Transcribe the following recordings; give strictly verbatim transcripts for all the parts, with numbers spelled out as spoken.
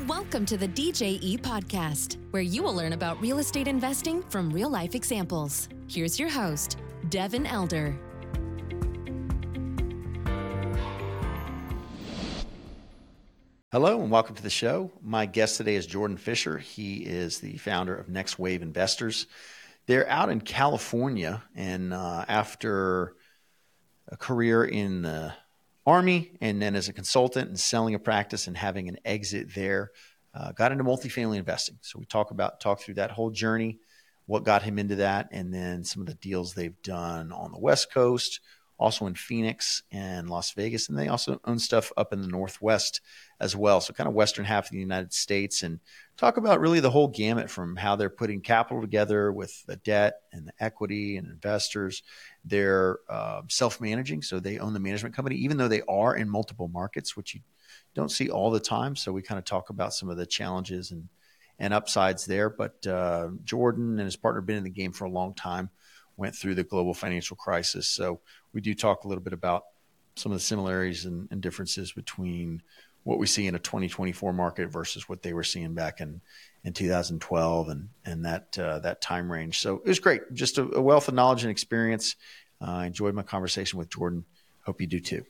Welcome to the D J E Podcast, where you will learn about real estate investing from real-life examples. Here's your host, Devin Elder. Hello and welcome to the show. My guest today is Jordan Fisher. He is the founder of Next Wave Investors. They're out in California, and uh, after a career in the Army and then as a consultant and selling a practice and having an exit there, uh, got into multifamily investing. So we talk about talk through that whole journey, what got him into that, and then some of the deals they've done on the West Coast, also in Phoenix and Las Vegas, and they also own stuff up in the Northwest as well. So kind of western half of the United States, and talk about really the whole gamut from how they're putting capital together with the debt and the equity and investors. They're uh, self-managing, so they own the management company, even though they are in multiple markets, which you don't see all the time. So we kind of talk about some of the challenges and, and upsides there. But uh, Jordan and his partner have been in the game for a long time, went through the global financial crisis. So we do talk a little bit about some of the similarities and, and differences between what we see in a twenty twenty-four market versus what they were seeing back in, in two thousand twelve and, and that uh, that time range. So it was great. Just a, a wealth of knowledge and experience. Uh, I enjoyed my conversation with Jordan. Hope you do too.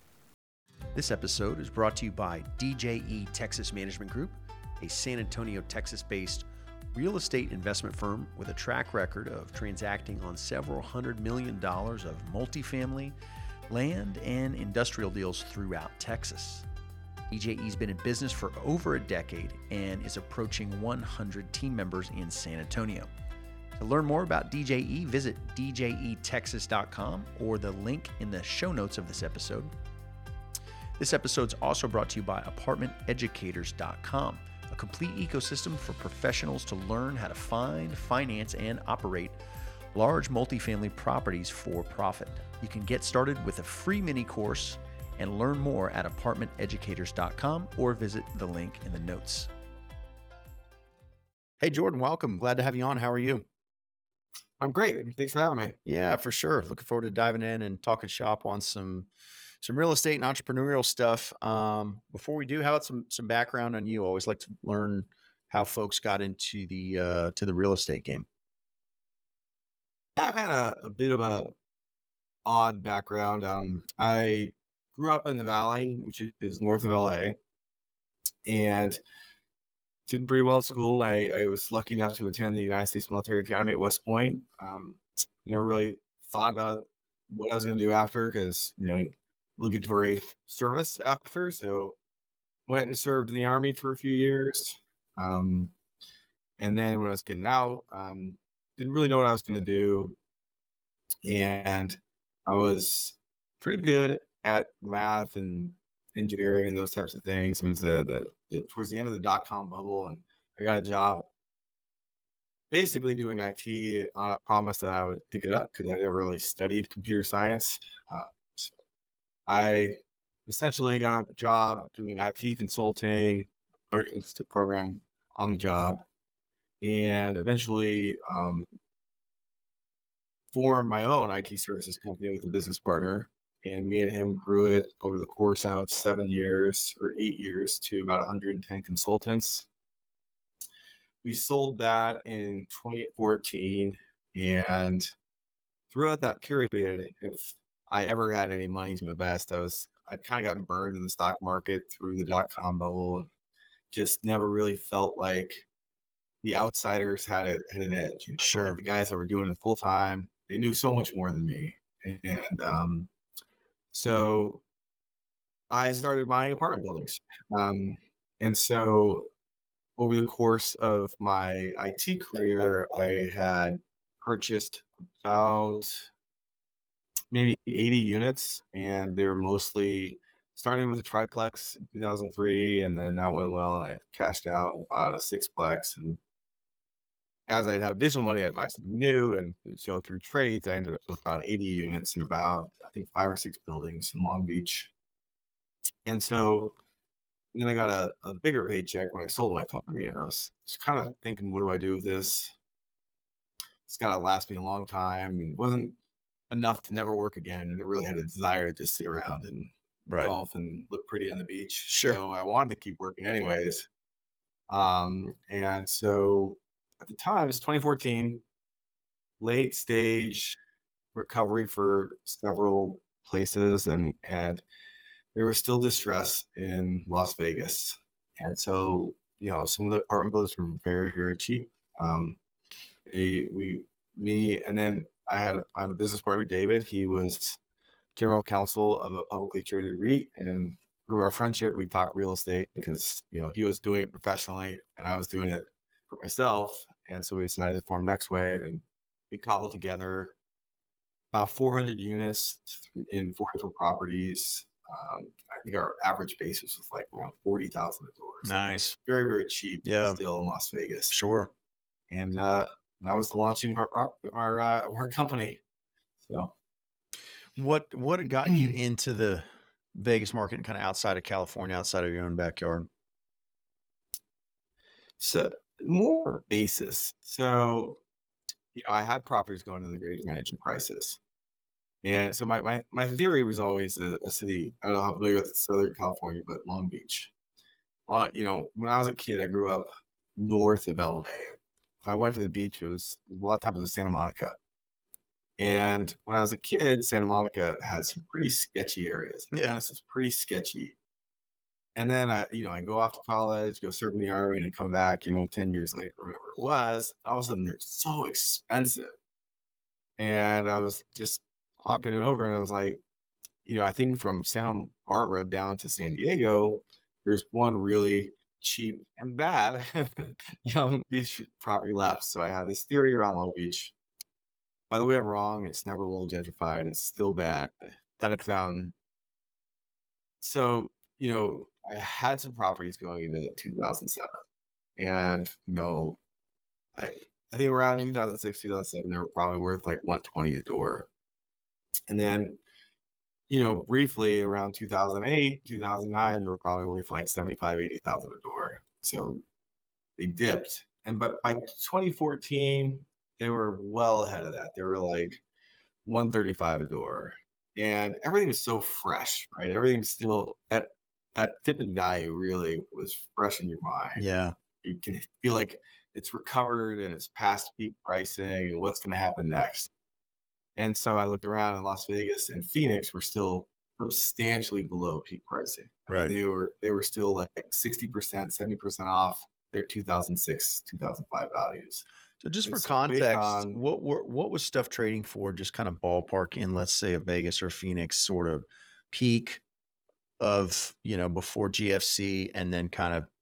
This episode is brought to you by D J E Texas Management Group, a San Antonio, Texas-based real estate investment firm with a track record of transacting on several hundred million dollars of multifamily, land, and industrial deals throughout Texas. D J E's been in business for over a decade and is approaching one hundred team members in San Antonio. To learn more about D J E, visit D J E Texas dot com or the link in the show notes of this episode. This episode is also brought to you by Apartment Educators dot com, a complete ecosystem for professionals to learn how to find, finance, and operate large multifamily properties for profit. You can get started with a free mini course and learn more at Apartment Educators dot com or visit the link in the notes. Hey, Jordan, welcome. Glad to have you on. How are you? I'm great. Thanks for having me. Yeah, for sure. Looking forward to diving in and talking shop on some some real estate and entrepreneurial stuff. Um, before we do, how about some some background on you? I always like to learn how folks got into the uh, to the real estate game. I've had a, a bit of a odd background. Um, I grew up in the Valley, which is north of L A, and did pretty well at school. I, I was lucky enough to attend the United States Military Academy at West Point. Um, never really thought about what I was going to do after because, you know, obligatory service after. So went and served in the Army for a few years. Um, and then when I was getting out, um, didn't really know what I was going to do. And I was pretty good at math and engineering and those types of things. It was the, the, the towards the end of the dot-com bubble, and I got a job basically doing I T on a promise that I would pick it up because I never really studied computer science. Uh, so I essentially got a job doing I T consulting, or institute program on the job, and eventually um, formed my own I T services company with a business partner. And me and him grew it over the course of seven years or eight years to about one hundred ten consultants. We sold that in twenty fourteen. And throughout that period, if I ever had any money to invest, I was, I'd kind of gotten burned in the stock market through the dot-com bubble. Just never really felt like the outsiders had, it, had an edge. Sure. The guys that were doing it full time, they knew so much more than me. And, um, So I started buying apartment buildings. Um, and so over the course of my I T career, I had purchased about maybe eighty units, and they were mostly starting with a triplex in two thousand three, and then that went well. I cashed out about a sixplex, and as I'd have additional money, I'd buy something new, and so through trades, I ended up with about eighty units in about, I think, five or six buildings in Long Beach. And so then I got a, a bigger paycheck when I sold my company, and I was just kind of thinking, what do I do with this? It's got to last me a long time. It wasn't enough to never work again, and I really had a desire to just sit around and Right. golf and look pretty on the beach. Sure. So I wanted to keep working anyways. Um, and so at the time, it's twenty fourteen, late stage recovery for several places, and and there was still distress in Las Vegas. And so, you know, some of the apartment buildings were very, very cheap. Um, they, we, me, and then I had I had a business partner, David. He was general counsel of a publicly traded REIT, and through our friendship, we talked real estate because, you know, he was doing it professionally and I was doing it for myself. And so we decided to form Next Wave, and we cobbled together about four hundred units in four different properties. Um, I think our average basis was like around forty thousand dollars. Nice. Very, very cheap. Yeah. Still in Las Vegas. Sure. And uh, that was the launching of our, our, our, uh, our company. So What, what got you into the Vegas market and kind of outside of California, outside of your own backyard? So more basis. So you know, I had properties going to the Great Management Crisis. And so my, my, my theory was always a, a city, I don't know how familiar with Southern California, but Long Beach. Well, you know, when I was a kid, I grew up north of L A. If I went to the beach, it was a lot of times it was Santa Monica. And when I was a kid, Santa Monica had some pretty sketchy areas. Yeah. This is pretty sketchy. And then I, you know, I go off to college, go serve in the army, and come back, you know, ten years later, whatever it was. All of a sudden, they're so expensive. And I was just hopping it over, and I was like, you know, I think from Santa Barbara down to San Diego, there's one really cheap and bad young beach property left. So I had this theory around Long Beach. By the way, I'm wrong. It's never well gentrified. It's still bad. That I found. So, you know, I had some properties going into two thousand seven. And, you know, I, I think around two thousand six, two thousand seven, they were probably worth like one twenty a door. And then, you know, briefly around two thousand eight, two thousand nine, they were probably worth like seventy-five, eighty thousand a door. So they dipped. And but by twenty fourteen, they were well ahead of that. They were like one thirty-five a door. And everything was so fresh, right? Everything's still that that dip in value really was fresh in your mind. Yeah. You can feel like it's recovered and it's past peak pricing and what's going to happen next. And so I looked around in Las Vegas and Phoenix were still substantially below peak pricing. Right. They were they were still like sixty percent, seventy percent off their two thousand six, two thousand five values. So just for It's based context, on- what were, what was stuff trading for, just kind of ballpark in, let's say, a Vegas or Phoenix sort of peak of, you know, before G F C and then kind of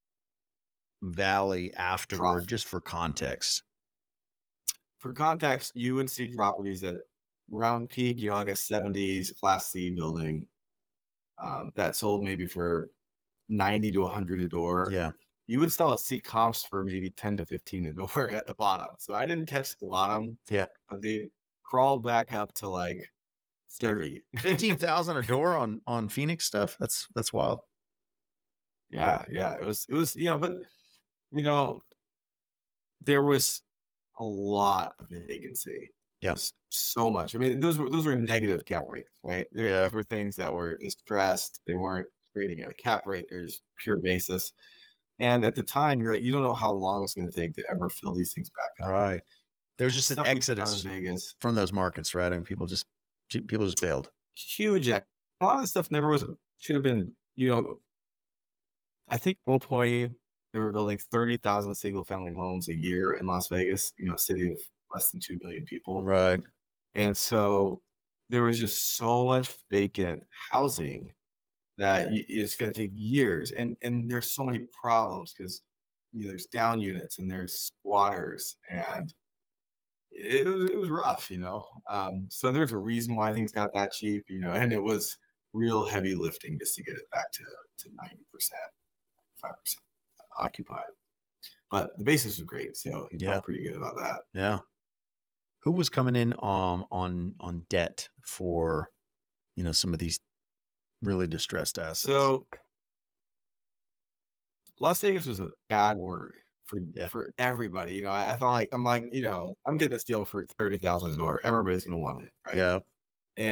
valley afterward, Trough. just for context? For context, you would see properties that around peak, you know, like a seventies Class C building um, that sold maybe for ninety to one hundred a door. Yeah. You would still see comps for maybe ten to fifteen a door at the bottom. So I didn't catch the bottom, Yeah. but they crawled back up to like thirty. fifteen thousand a door on, on Phoenix stuff. That's, that's wild. Yeah, yeah. It was, it was, you know, but, you know, there was a lot of vacancy. Yeah. Just so much. I mean, those were, those were negative cap rates, right? Yeah. There were things that were distressed. They weren't trading at a cap rate. There's pure basis. And at the time, you're like, you don't know how long it's going to take to ever fill these things back up. All right. There's just an Stuff we found exodus in Vegas. from those markets, right? I mean, people just, people just bailed. Huge. A lot of the stuff never was, should have been, you know, I think one point they were building thirty thousand single family homes a year in Las Vegas, you know, a city of less than two million people. Right. And so there was just so much vacant housing that y- it's going to take years. And and there's so many problems because, you know, there's down units and there's squatters, and it was, it was rough, you know. Um, so there's a reason why things got that cheap, you know, and it was real heavy lifting just to get it back to, to ninety percent, five percent occupied. But the basis was great. So he Yeah. felt pretty good about that. Yeah. Who was coming in um, on on debt for, you know, some of these really distressed assets? So Las Vegas was a bad word for Yeah. for everybody. You know, I, I felt like I'm like, you know, I'm getting this deal for thirty thousand a door. Everybody's gonna want it, right? Yeah.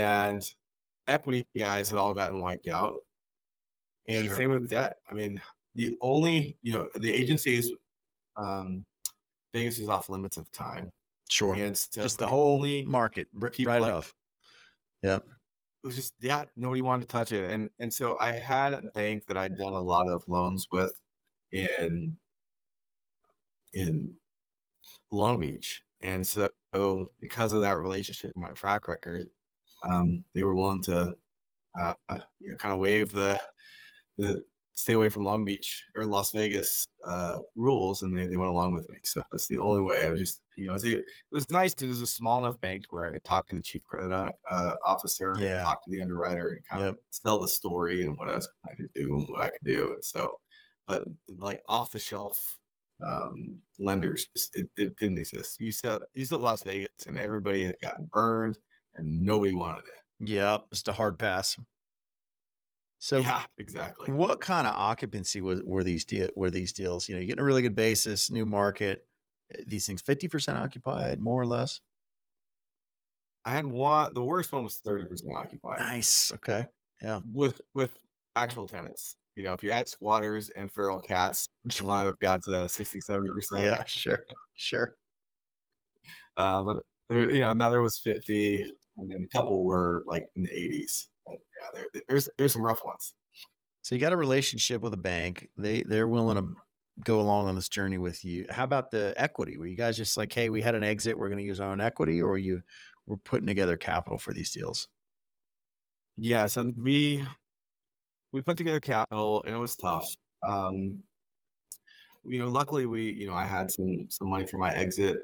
And equity guys had all gotten wiped out. And Sure. same with debt. I mean, the only, you know, the agencies, um, Vegas is off limits at the time. Sure. And so Just the the whole only market, r- people right like- off. Yep. It was just, yeah, nobody wanted to touch it. And and so I had a bank that I'd done a lot of loans with in in Long Beach. And so because of that relationship, my track record, um, they were willing to uh, uh, you know, kind of waive the the stay away from Long Beach or Las Vegas uh, rules, and they, they went along with me. So that's the only way. I was just, you know, it, it was nice because it was a small enough bank where I could talk to the chief credit uh, officer, Yeah. talk to the underwriter, and kind Yep. of tell the story and what I was trying to do and what I could do. And so, but like off the shelf um, lenders, just, it, it didn't exist. You said you said Las Vegas, and everybody had gotten burned, and nobody wanted it. Yep. Just a hard pass. So Yeah, exactly. what kind of occupancy was were these deal were these deals? You know, you're getting a really good basis, new market. uh, These things fifty percent occupied, more or less. I had one. The worst one was thirty percent occupied Nice. Okay. Yeah. with with actual tenants. You know, if you add squatters and feral cats, a lot of got to that sixty, seventy percent. Yeah. Sure. Sure. Uh, but there, you know, another was fifty, and then a couple were like in the eighties. But yeah, there, there's there's some rough ones. So you got a relationship with a bank. They they're willing to go along on this journey with you. How about the equity? Were you guys just like, hey, we had an exit, we're going to use our own equity, or you were putting together capital for these deals? Yeah, so we we put together capital, and it was tough. Um, you know, luckily we, you know, I had some some money for my exit.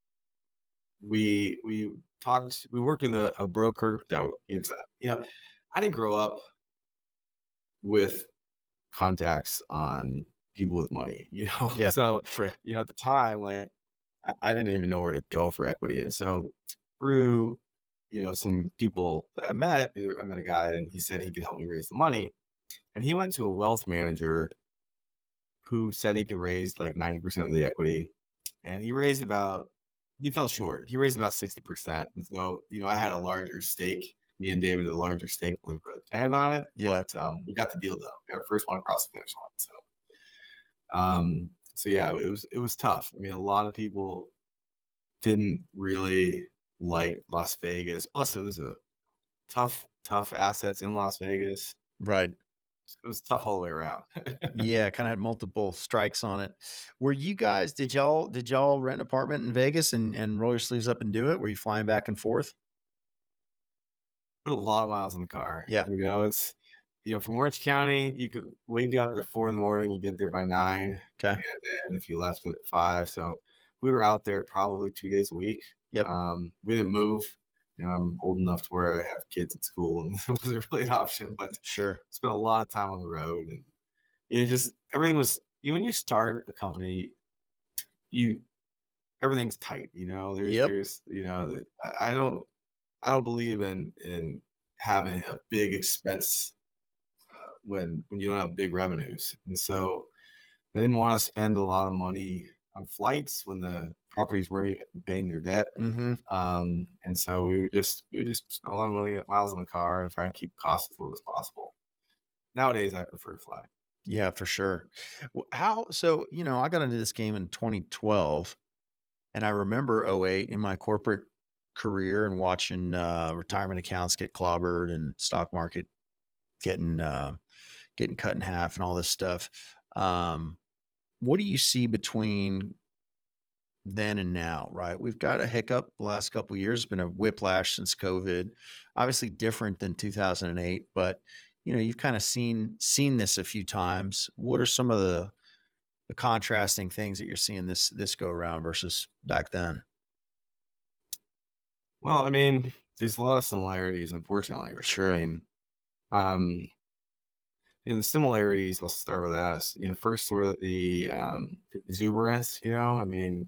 We we talked. We worked with a, a broker that is, you know, I didn't grow up with contacts on people with money, you know. Yeah. So for you know, at the time, like I, I didn't even know where to go for equity, and so through you know some people that I met, I met a guy, and he said he could help me raise the money, and he went to a wealth manager who said he could raise like ninety percent of the equity, and he raised about. He fell short. He raised about sixty percent. And so, you know, I had a larger stake. Me and David had a larger stake. We put a hand on it. Yeah. But um, we got the deal done. We got our first one across the finish line. So, um, so yeah, it was it was tough. I mean, a lot of people didn't really like Las Vegas. Plus, it was a tough, tough assets in Las Vegas. Right. It was tough all the way around. Yeah, kind of had multiple strikes on it. Were you guys, did y'all did y'all rent an apartment in Vegas and, and roll your sleeves up and do it? Were you flying back and forth? Put a lot of miles in the car. Yeah. You know, it's, you know, from Orange County, you could wait down at four in the morning, you get there by nine. Okay. And then if you left at five. So we were out there probably two days a week. Yep. Um, we didn't move. You know, I'm old enough to where I have kids at school, and it wasn't really an option, but Sure. spent a lot of time on the road, and you know, just everything was, you know, when you start a company, you everything's tight, you know. There's Yep. there's you know, I, I don't I don't believe in in having a big expense uh, when when you don't have big revenues. And so they didn't want to spend a lot of money on flights when the properties were paying their debt. Mm-hmm. Um, and so we were just we were just spent a lot of money miles in the car and trying to keep costs as low as possible. Nowadays, I prefer to fly. Yeah, for sure. Wh- How, so, you know, I got into this game in twenty twelve, and I remember oh eight in my corporate career and watching uh, retirement accounts get clobbered and stock market getting uh, getting cut in half and all this stuff. Um, what do you see between then and now, right? We've got a hiccup the last couple of years. It's been a whiplash since COVID. Obviously different than two thousand eight, but you know, you've kind of seen seen this a few times. What are some of the the contrasting things that you're seeing this this go around versus back then? Well, I mean, there's a lot of similarities, unfortunately, for sure. I mean, um, in the similarities, let's start with that. You know, first were the um, exuberance. You know, I mean,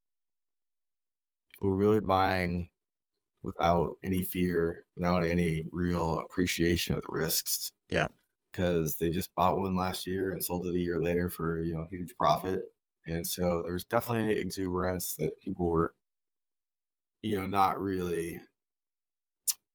we're really buying without any fear, without any real appreciation of the risks. Yeah. Because they just bought one last year and sold it a year later for, you know, huge profit. And so there's definitely exuberance that people were, you know, not really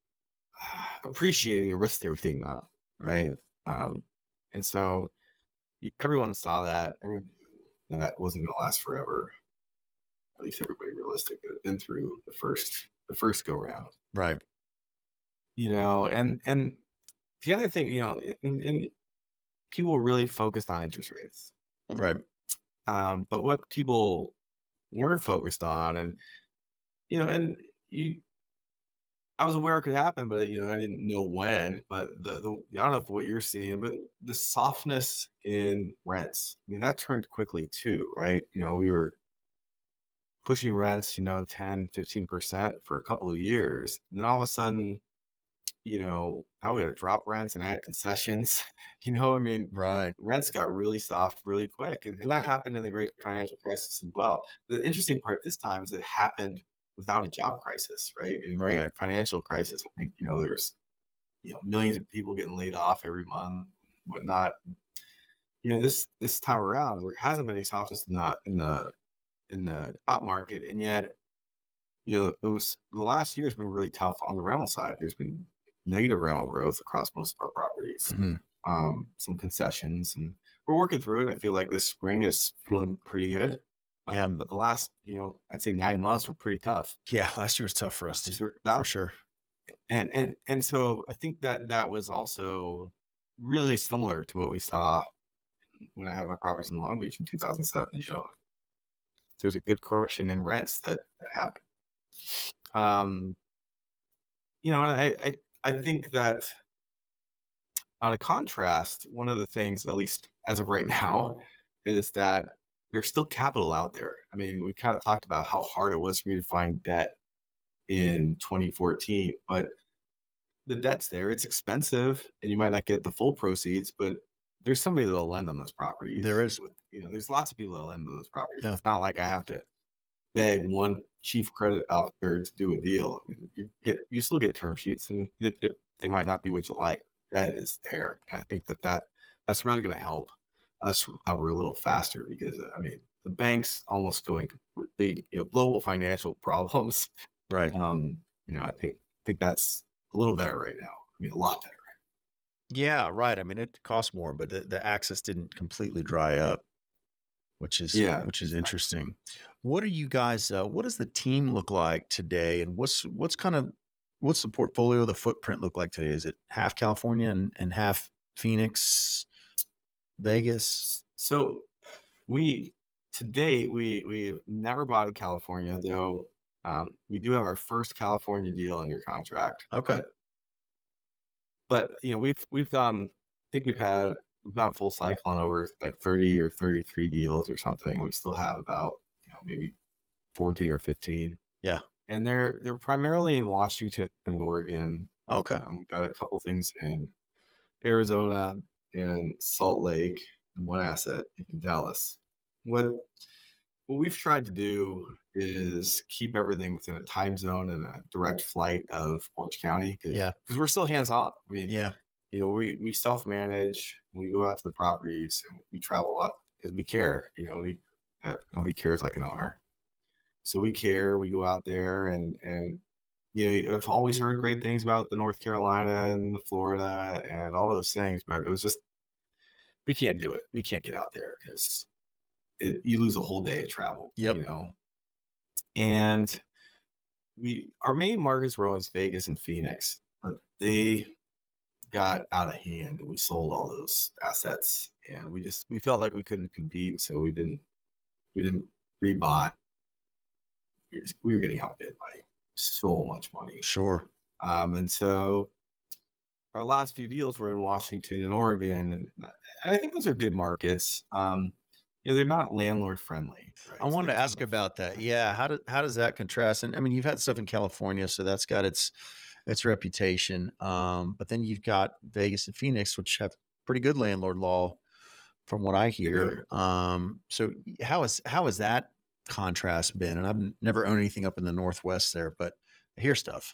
appreciating the risk they were taking on, right? Um, and so you- everyone saw that. Everyone, knew that wasn't going to last forever. At least everybody realistic that had been through the first the first go round. Right. You know, and and the other thing, you know, and, and people really focused on interest rates. Right. Um, but what people weren't focused on, and you know, and you, I was aware it could happen, but you know, I didn't know when. But the, the I don't know if what you're seeing, but the softness in rents, I mean, that turned quickly too, right? You know, we were pushing rents, you know, ten, fifteen percent for a couple of years. And then all of a sudden, you know, how we had to drop rents and add concessions. You know, I mean, Right. rents got really soft really quick. And, and that happened in the great financial crisis as well. The interesting part this time is it happened without a job crisis, right? In the great Right. financial crisis, I think, you know, there's, you know, millions of people getting laid off every month, whatnot. You know, this this time around, there hasn't been any softness in the in the in the top market, and yet, you know, it was the last year has been really tough on the rental side. There's been negative rental growth across most of our properties, Mhm. um, some concessions, and we're working through it. I feel like this spring is feeling pretty good. Yeah. Um, but the last, you know, I'd say nine months were pretty tough. Yeah. Last year was tough for us These too, were- for that- sure. And and and so I think that that was also really similar to what we saw when I had my properties in Long Beach in two thousand seven. You know, there's a good correction in rents that, that happened. Um, you know, and I, I I think that on a contrast, one of the things, at least as of right now, is that there's still capital out there. I mean, we kind of talked about how hard it was for me to find debt in twenty fourteen, but the debt's there. It's expensive, and you might not get the full proceeds, but there's somebody that'll lend on those properties. There is. With, you know, there's lots of people that lend on those properties. Yeah. It's not like I have to beg one chief credit officer to do a deal. I mean, you get, you still get term sheets, and it, it, they might not be what you like. That is there. I think that, that that's really going to help us recover a little faster because I mean the banks almost going completely, you know, global financial problems. Right. Um, you know, I think think that's a little better right now. I mean, a lot better. Yeah. Right. I mean, it costs more, but the, the access didn't completely dry up, which is Yeah, which is exactly. interesting. What are you guys? Uh, what does the team look like today, and what's what's kind of what's the portfolio, the footprint look like today? Is it half California and, and half Phoenix, Vegas? So we to date we we never bought in California, though. Um, we do have our first California deal under contract. Okay. But, but you know, we've we've um I think we've had we've got full cycle on over like thirty or thirty-three deals or something. We still have about, you know, maybe fourteen or fifteen. Yeah. And they're they're primarily in Washington and Oregon. Okay. Um, we've got a couple things in Arizona and Salt Lake and one asset in Dallas. What what we've tried to do is keep everything within a time zone and a direct flight of Orange County. Cause, Yeah. Because we're still hands on. I mean, Yeah. you know, we, we self manage, we go out to the properties, and we travel up because we care. You know, we uh, nobody cares like an owner. So we care. We go out there, and and you know, I've always heard great things about the North Carolina and the Florida and all those things, but it was just we can't do it. We can't get out there because you lose a whole day of travel. Yep. You know, and we our main markets were always Vegas and Phoenix, but they got out of hand, and we sold all those assets, and we just we felt like we couldn't compete, so we didn't we didn't rebought. We were, just, we were getting outbid by so much money. Sure. Um, and so our last few deals were in Washington and Oregon, and I think those are good markets. Um, you know, they're not landlord friendly. Right? I wanted to ask about that. Yeah. How do, how does that contrast? And I mean, you've had stuff in California, so that's got its its reputation. Um, but then you've got Vegas and Phoenix, which have pretty good landlord law, from what I hear. Um, so how is how has that contrast been? And I've never owned anything up in the Northwest there, but I hear stuff.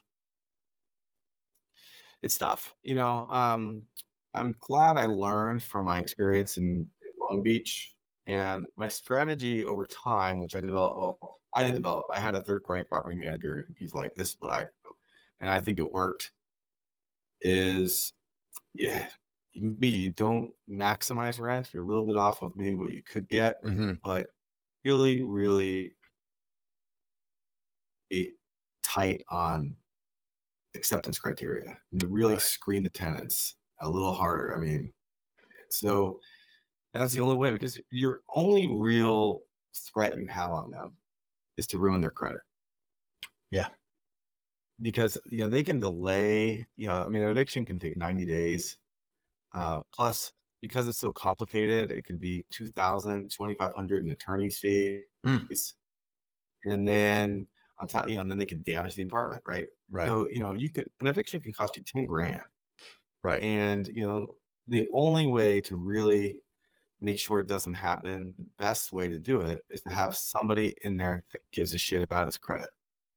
It's tough. You know, um, I'm glad I learned from my experience in Long Beach, and my strategy over time, which I developed, well, I didn't develop. I had a third party property manager. He's like, this is what I do. And I think it worked. Is yeah, maybe you don't maximize rent. You're a little bit off of maybe what you could get, Mm-hmm. but really, really be tight on acceptance criteria and to really Right. screen the tenants a little harder. I mean, so that's the only way, because your only real threat you have on them is to ruin their credit. Yeah. Because, you know, they can delay, you know, I mean, an eviction can take ninety days. Uh, plus, because it's so complicated, it could be two thousand, twenty-five hundred in attorney's fees. Mm. And then on top, you know, and then they can damage the apartment, right? Right. So, you know, you could, an eviction can cost you ten grand. Right. And, you know, the only way to really make sure it doesn't happen, the best way to do it is to have somebody in there that gives a shit about his credit.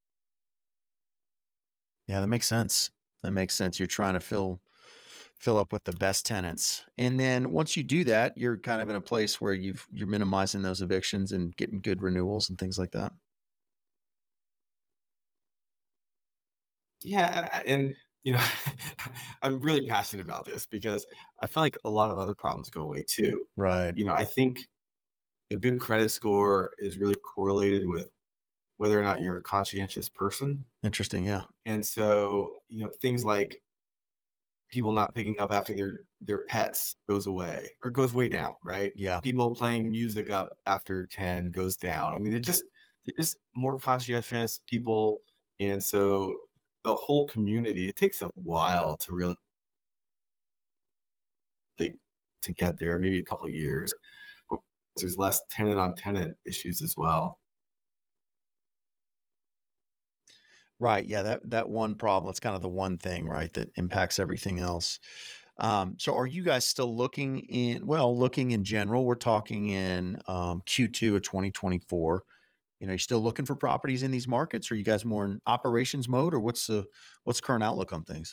Yeah, that makes sense. That makes sense. You're trying to fill fill up with the best tenants. And then once you do that, you're kind of in a place where you've you're minimizing those evictions and getting good renewals and things like that. Yeah, and you know, I'm really passionate about this because I feel like a lot of other problems go away too. Right. You know, I think a good credit score is really correlated with whether or not you're a conscientious person. Interesting. Yeah. And so, you know, things like people not picking up after their their pets goes away or goes way down, right? Yeah. People playing music up after ten goes down. I mean, it just they're just more conscientious people, and so the whole community. It takes a while to really to get there, maybe a couple of years. There's less tenant on tenant issues as well. Right. Yeah. That that one problem. It's kind of the one thing, right, that impacts everything else. Um, so are you guys still looking in, well, looking in general, we're talking in um, Q two of twenty twenty-four. You know, you still looking for properties in these markets? Or are you guys more in operations mode, or what's the what's the current outlook on things?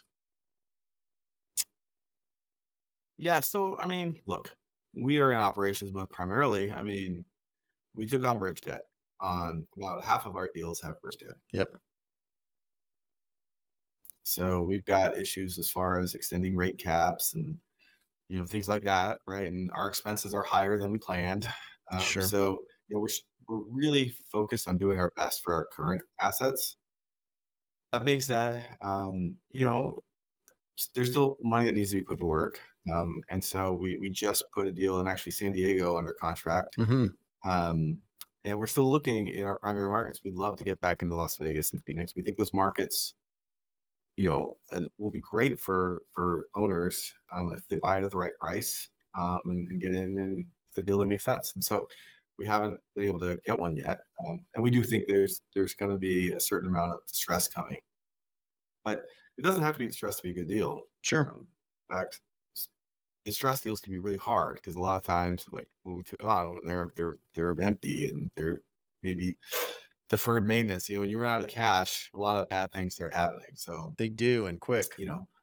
Yeah, so I mean, look, we are in operations mode primarily. I mean, we took on bridge debt on about half of our deals have bridge debt. Yep. So we've got issues as far as extending rate caps and you know things like that, right? And our expenses are higher than we planned. Um, Sure. so you know we're s- we're really focused on doing our best for our current assets. That being said, um, you know s- there's still money that needs to be put to work. Um, and so we we just put a deal in actually San Diego under contract. Mm-hmm. Um, and we're still looking in our primary markets. We'd love to get back into Las Vegas and Phoenix. We think those markets, you know, and will be great for for owners um, if they buy it at the right price um, and, and get in and the deal that makes sense. And so we haven't been able to get one yet, um, and we do think there's there's going to be a certain amount of stress coming, but it doesn't have to be stress to be a good deal. Sure. Um, in fact, s- distress deals can be really hard because a lot of times, like when we took on, they're they're they're empty and they're maybe deferred maintenance. You know, when you run out of cash, a lot of bad things start happening. So They do, and quick. you know,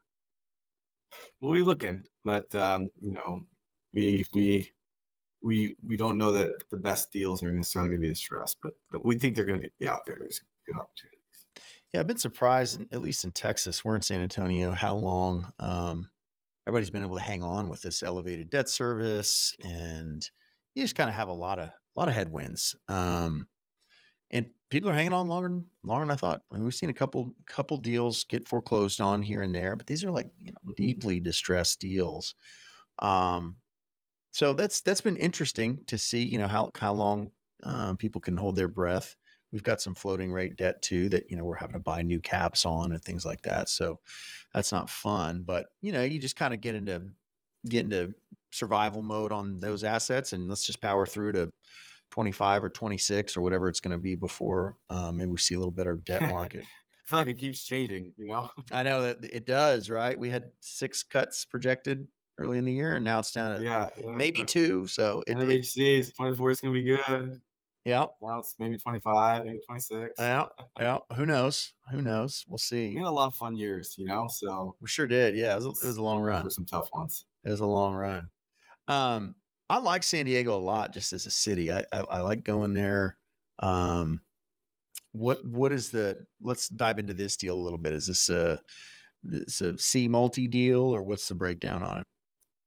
we'll be looking, but um, you know, we we we we don't know that the best deals are necessarily going to be distressed, but but we think they're going to be out there. There's good opportunities. Yeah, I've been surprised, in- at least in Texas, we're in San Antonio, how long um, everybody's been able to hang on with this elevated debt service, and you just kind of have a lot of a lot of headwinds. Um, and people are hanging on longer than longer than I thought. I mean, we've seen a couple couple deals get foreclosed on here and there, but these are like, you know, deeply distressed deals. Um, so that's that's been interesting to see, you know, how how long um, people can hold their breath. We've got some floating rate debt too that, you know, we're having to buy new caps on and things like that. So that's not fun, but you know, you just kind of get into get into survival mode on those assets, and let's just power through to twenty-five or twenty-six or whatever it's going to be before um, maybe we see a little better debt market. I feel like it keeps changing, you know. I know that it does, right? We had six cuts projected early in the year, and now it's down to Yeah, yeah. maybe two. So it, it N H C is twenty-four is going to be good. yeah, Now it's maybe twenty-five, maybe twenty-six. yeah, yeah. Who knows? Who knows? We'll see. We had a lot of fun years, you know. So We sure did. Yeah, it was, a, it was a long there run. were some tough ones. It was a long run. Um, I like San Diego a lot, just as a city. I I, I like going there. Um, what what is the? Let's dive into this deal a little bit. Is this a it's a C multi deal, or what's the breakdown on it?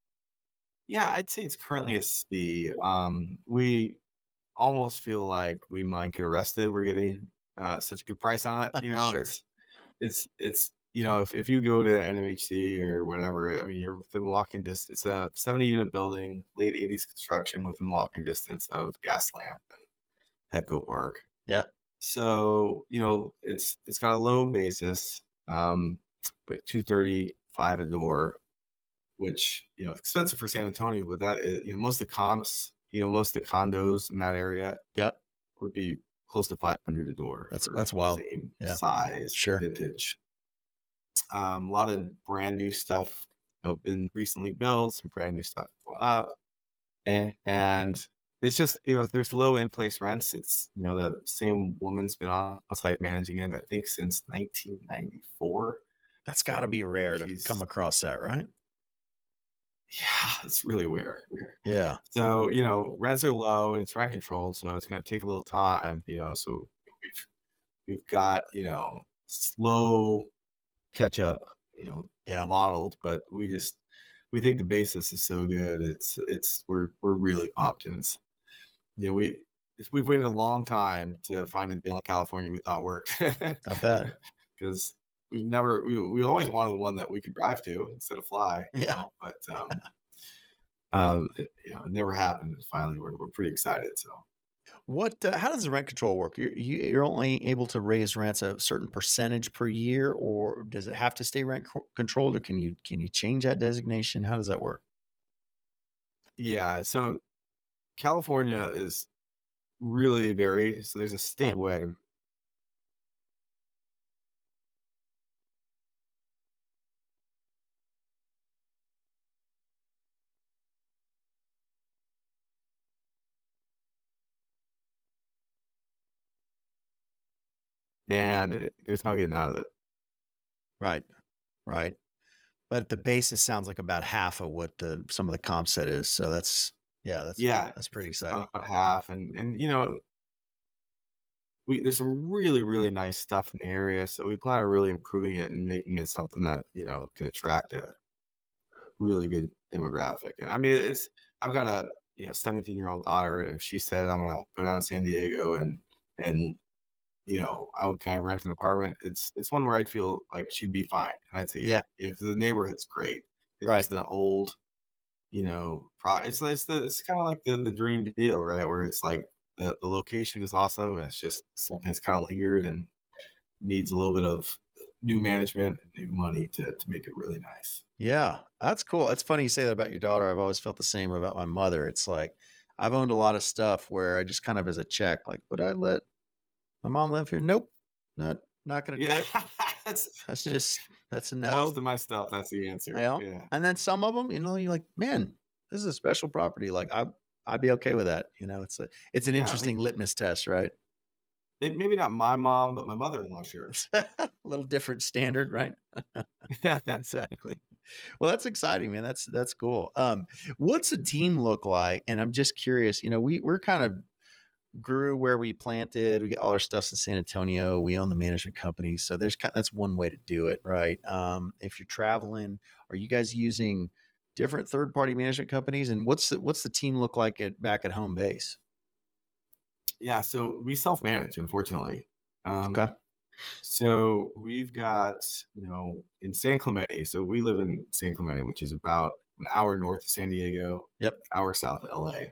Yeah, I'd say it's currently a C. Um, we almost feel like we might get arrested. We're getting uh, such a good price on it. You know, Sure. it's it's it's you know, if, if you go to N M H C or whatever, I mean, you're within walking distance. It's a seventy unit building, late eighties construction, within walking distance of Gaslamp and Petco Park. Yeah. So you know, it's it's got a low basis, um, but two thirty five a door, which, you know, expensive for San Antonio, but that is, you know, most of the comps, you know, most of the condos in that area Yeah. would be close to five hundred a door. That's for that's wild. Same Yeah. size, Sure. vintage. Um, a lot of brand new stuff, you know, been recently built, some brand new stuff. Uh, and, and it's just, you know, there's low in place rents. It's, you know, the same woman's been on site managing it, I think, since nineteen ninety-four. That's got to be rare to She's- come across that, right? Yeah, it's really weird. weird. Yeah. So, you know, rents are low and it's rent controlled, so it's going to take a little time, you know. So we've we've got, you know, slow catch up, you know, Yeah. modeled, but we just we think the basis is so good. It's it's we're we're really pumped, and it's, you know, we it's- we've waited a long time to find a deal in California we thought worked. I bet. Because we never we, we always wanted one that we could drive to instead of fly. you Yeah. know, But um um it, you know, it never happened. Finally, we're we're pretty excited. So What? Uh, how does the rent control work? You're you, you're only able to raise rents a certain percentage per year, or does it have to stay rent co- controlled, or can you can you change that designation? How does that work? yeah, so California is really varied. So there's a state way. And it, it's not getting out of it. Right. Right. But the basis sounds like about half of what the some of the comp set is. So that's yeah, that's Yeah, that's pretty exciting. about half. And and you know, we there's some really really nice stuff in the area. So we plan on really improving it and making it something that, you know, can attract a really good demographic. And I mean, it's I've got a, you know, seventeen year old daughter, and if she said I'm gonna go down to San Diego and and you know, I would kind of rent an apartment. It's it's one where I'd feel like she'd be fine. And I'd say, Yeah. if the neighborhood's great, it's Right. just an old, you know, pro. It's it's the it's kind of like the the dream deal, right? Where it's like the, the location is awesome, and it's just something that's kind of lingered and needs a little bit of new management and new money to to make it really nice. Yeah, that's cool. It's funny you say that about your daughter. I've always felt the same about my mother. It's like I've owned a lot of stuff where I just kind of as a check, like, would I let my mom live here? Nope. Not not gonna do Yeah, it. that's That's just that's a no. most of my stuff. That's the answer. Yeah. Yeah. And then some of them, you know, you're like, man, this is a special property. Like I I'd be okay with that. You know, it's a it's an Yeah, I interesting mean, litmus test, right? it- maybe not my mom, but my mother-in-law, sure. A little different standard, right? Yeah, exactly. Well, that's exciting, man. That's that's cool. Um, what's the team look like? And I'm just curious, you know, we we're kind of grew where we planted. We get all our stuff in San Antonio. We own the management company. So there's kind that's one way to do it, right? Um, if you're traveling, are you guys using different third party management companies? And what's the what's the team look like at back at home base? Yeah, so we self-manage, unfortunately. Um, Okay. so we've got, you know, in San Clemente. So we live in San Clemente, which is about an hour north of San Diego, Yep. hour south of L A.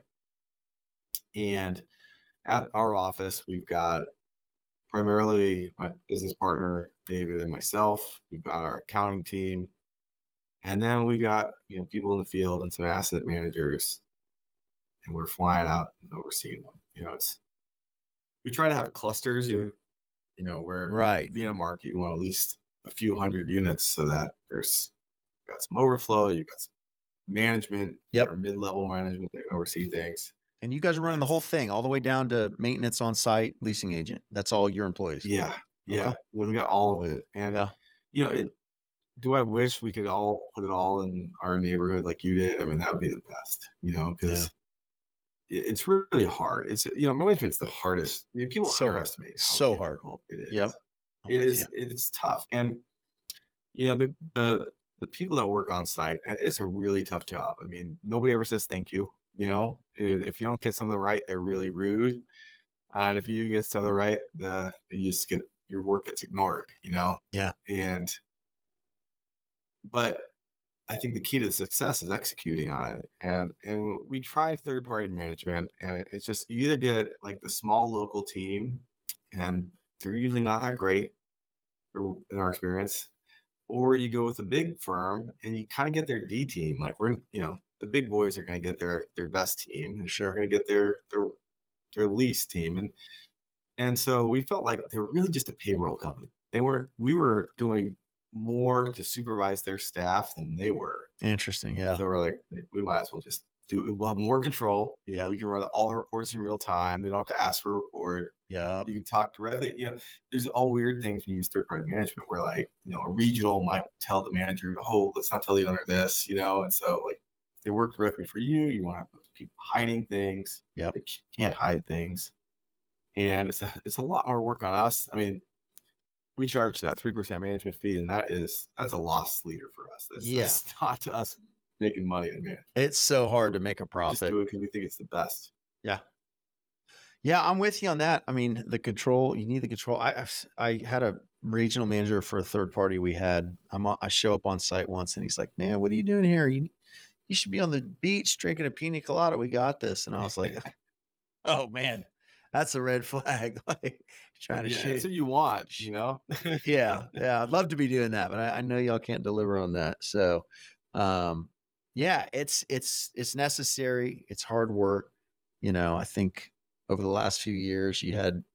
And at our office, we've got primarily my business partner, David, and myself. We've got our accounting team. And then we got, you know, people in the field and some asset managers. And we're flying out and overseeing them. You know, it's we try to have clusters, you you know, where Right. being a market, you want at least a few hundred units so that there's got some overflow, you got some management, Yep. or mid-level management that can oversee things. And you guys are running the whole thing all the way down to maintenance on site, leasing agent. That's all your employees. Yeah, yeah, Okay. well, we got all of it, and Yeah. you know, it, do I wish we could all put it all in our neighborhood like you did? I mean, that would be the best, you know, because it's really hard. It's, you know, management's the hardest. I mean, people So hard. underestimate how So hard. difficult it is. Yep. I'm It with is. you. It's tough, and you know, the the the people that work on site, and it's a really tough job. I mean, nobody ever says thank you. You know, I- if you don't get something right, they're really rude. And if you get something right, the you just get your work gets ignored. You know, Yeah. and but I think the key to success is executing on it. And and we try third party management, and it's just you either get like the small local team, and they're usually not that great or- in our experience, or you go with a big firm and you kind of get their D team. Like we're, you know, the big boys are going to get their their best team, and Sure. they're going to get their their their least team, and and so we felt like they were really just a payroll company. They were we were doing more to supervise their staff than they were. Interesting. Yeah. So we're like, we might as well just do it. We'll have more control. Yeah, we can run all our reports in real time. They don't have to ask for a report. Yeah. You can talk directly. You know, there's all weird things when you use third party management where, like, you know, a regional might tell the manager, oh, let's not tell the owner this, you know, and so like they work directly for you. You want to keep hiding things. Yep. They can't hide things. And it's a, it's a lot more work on us. I mean, we charge that three percent management fee, and that is, that's a loss leader for us. That's, Yeah. that's not us making money. I mean, It's so hard to make a just profit. do it because we think it's the best. Yeah. Yeah, I'm with you on that. I mean, the control, you need the control. I I've- I had a regional manager for a third party we had. I'm on- I show up on site once and he's like, "Man, what are you doing here? You you should be on the beach drinking a pina colada. We got this." And I was like, "Oh man, that's a red flag." Like trying to Yeah, shoot. that's what you want, you know? Yeah, yeah, I'd love to be doing that, but I, I know y'all can't deliver on that. So, um, yeah, it's it's it's necessary. It's hard work. You know, I think over the last few years, you had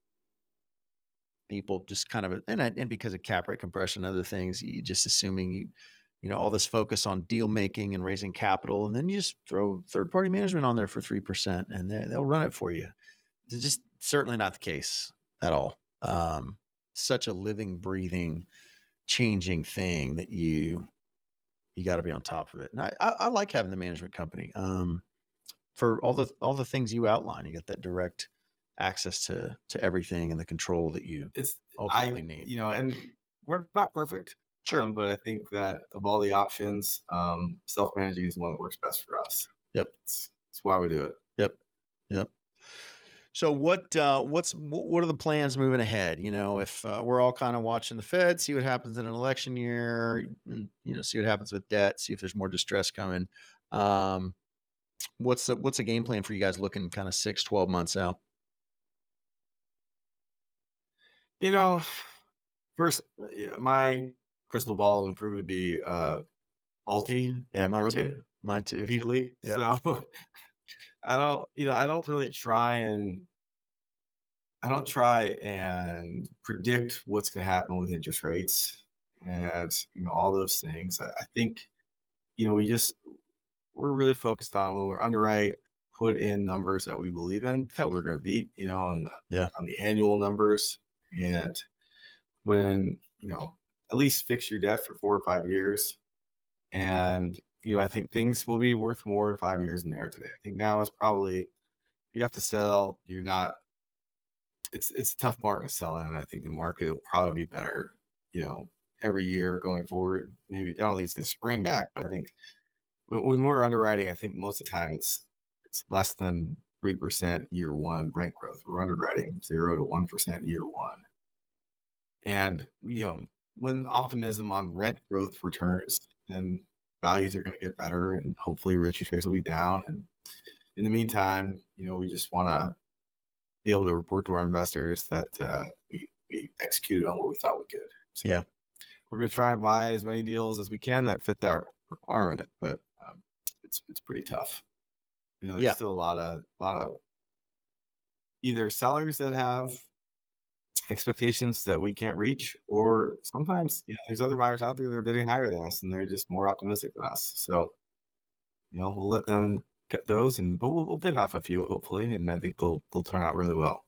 people just kind of, and I- and because of cap rate compression and other things, you just assuming you, you know, all this focus on deal making and raising capital, and then you just throw third party management on there for three percent, and they- they'll run it for you. It's just certainly not the case at all. Um, such a living, breathing, changing thing that you you got to be on top of it. And I, I, I like having the management company um, for all the all the things you outline. You get that direct access to to everything and the control that you It's, I, ultimately need. you know, and we're not perfect. Sure. Um, but I think that of all the options, um, self managing is one that works best for us. Yep. It's, it's why we do it. Yep. Yep. So what uh, what's wh- what are the plans moving ahead? You know, if uh, we're all kind of watching the Fed, see what happens in an election year, and, you know, see what happens with debt, see if there's more distress coming. Um, what's the what's the game plan for you guys looking kind of six, twelve months out? You know, first, yeah, my crystal ball would probably be uh, Alti and my rotated Mine too. repeatedly. Yeah. So I don't, you know, I don't really try and I don't try and predict what's going to happen with interest rates and, you know, all those things. I, I think, you know, we just we're really focused on when we're underwrite, put in numbers that we believe in, that we're going to beat, you know, on the, Yeah. on the annual numbers. And when, you know, at least fix your debt for four or five years. And, you know, I think things will be worth more in five years than they are today. I think now is probably, you have to sell, you're not, it's it's a tough market to sell in. And I think the market will probably be better, you know, every year going forward. Maybe I don't think it's going to spring back, but I think when, when we're underwriting, I think most of the time it's it's less than three percent year one rent growth. We're underwriting zero to one percent year one. And, you know, when optimism on rent growth returns, then values are going to get better and hopefully interest rates will be down. And in the meantime, you know, we just want to be able to report to our investors that uh, we, we executed on what we thought we could. So Yeah. we're going to try and buy as many deals as we can that fit that requirement, but um, it's it's pretty tough. You know, there's Yeah. still a lot of lot of either sellers that have expectations that we can't reach, or sometimes, you know, there's other buyers out there that are bidding higher than us and they're just more optimistic than us. So, you know, we'll let them get those, and but we'll, we'll bid off a few hopefully, and I think they'll they'll turn out really well.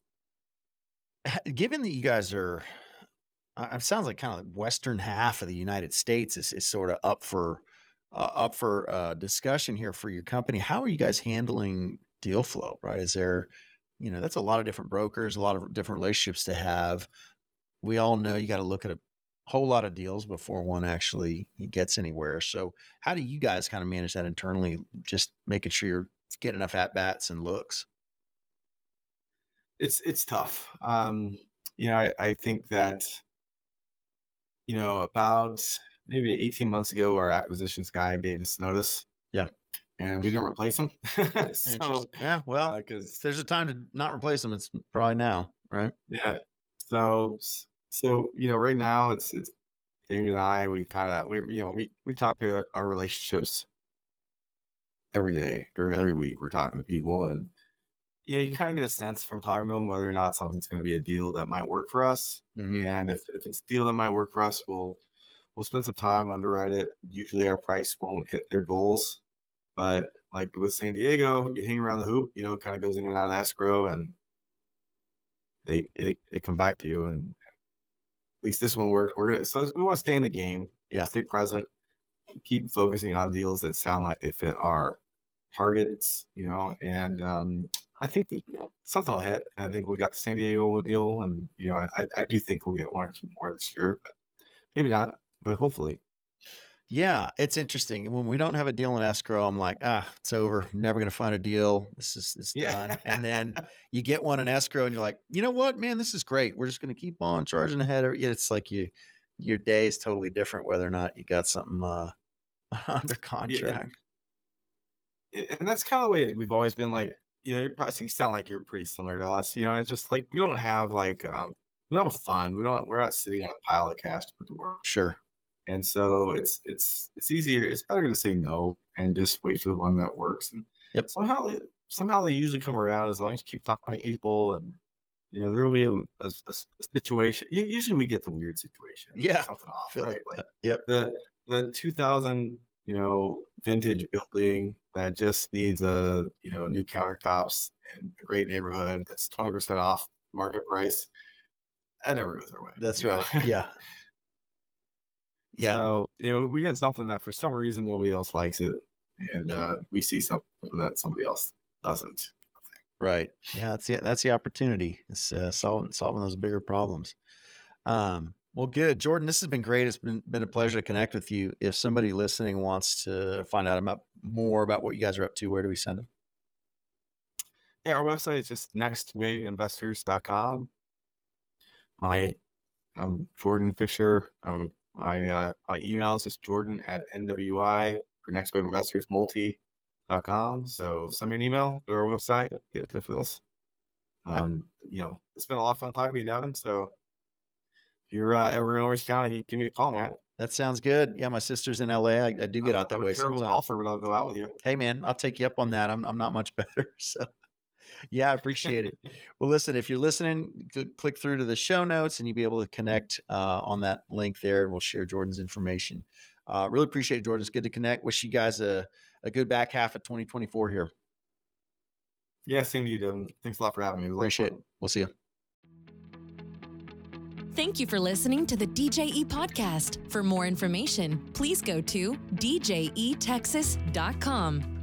Given that you guys are, uh, it sounds like kind of the western half of the United States is, is sort of up for uh, up for uh, discussion here for your company. How are you guys handling deal flow? Right? Is there, you know, that's a lot of different brokers, a lot of different relationships to have. We all know you got to look at a whole lot of deals before one actually gets anywhere. So how do you guys kind of manage that internally, just making sure you're getting enough at bats and looks? It's it's tough. Um, you know, I, I think that, you know, about maybe eighteen months ago, our acquisitions guy gave us notice. Yeah. And we didn't replace him. So, yeah, well, because if there's a time to not replace them, it's probably now, right? yeah. So, so you know, right now it's it's Jamie and I. We kind of we you know we we talk to our relationships every day or every week. We're talking to people, and yeah, you kind of get a sense from talking to them whether or not something's going to be a deal that might work for us. Mhm. And if, if it's a deal that might work for us, we'll we'll spend some time underwrite it. Usually, our price won't hit their goals. But like with San Diego, you hang around the hoop, you know, it kind of goes in and out of escrow, and they they, they come back to you. And at least this one worked. We're gonna, so we want to stay in the game, Yeah. stay present, keep focusing on deals that sound like they fit our targets, you know. And um, I think you know, something will hit. I think we got the San Diego deal, and you know, I, I do think we'll get one or two more this year, but maybe not, but hopefully. Yeah, it's interesting. When we don't have a deal in escrow, I'm like, ah, it's over. Never going to find a deal. This is it's Yeah. done. And then you get one in escrow, and you're like, you know what, man, this is great. We're just going to keep on charging ahead. It's like you, your day is totally different whether or not you got something uh, under contract. Yeah. And that's kind of the way we've always been. Like, you know, you probably sound like you're pretty similar to us. You know, it's just like we don't have like um, we don't have fun. We don't. We're not sitting on a pile of cash to put to work. Sure. And so it's it's it's easier. It's better to say no and just wait for the one that works. And Yep. somehow they, somehow they usually come around as long as you keep talking to people, and you know there will be a, a, a situation. Usually we get the weird situation. Yeah. Something off, Feel right? like Like that. Yep. the the two thousand you know vintage building that just needs a you know new countertops and a great neighborhood that's twenty percent off market price. That never goes our way. That's you know? right. Yeah. Yeah. So, you know, we get something that for some reason nobody else likes it, and uh, we see something that somebody else doesn't. Right. Yeah, that's the that's the opportunity. It's uh, solving solving those bigger problems. Um, well, good, Jordan. This has been great. It's been been a pleasure to connect with you. If somebody listening wants to find out about more about what you guys are up to, where do we send them? Yeah, our website is just next wave investors dot com. My I'm Jordan Fisher. Um, my uh, my email is just Jordan at N W I for Next Wave Investors Multi dot com. So send me an email to our website. Get to Phil's. Um, you know, it's been a lot of fun talking to you, Devin. So if you're uh, ever in Orange County, give me a call, man. That sounds good. Yeah, my sister's in L A. I, I do get out that I'm way a terrible sometimes. golfer, but I'll go out with you. Hey, man, I'll take you up on that. I'm I'm not much better, so. Yeah, I appreciate it. Well, listen, if you're listening, click through to the show notes and you'll be able to connect uh, on that link there, and we'll share Jordan's information. Uh, really appreciate it, Jordan. It's good to connect. Wish you guys a, a good back half of twenty twenty-four here. Yeah, same to you, Devin. Thanks a lot for having me. Appreciate it. We'll see you. Thank you for listening to the D J E Podcast. For more information, please go to D J E Texas dot com.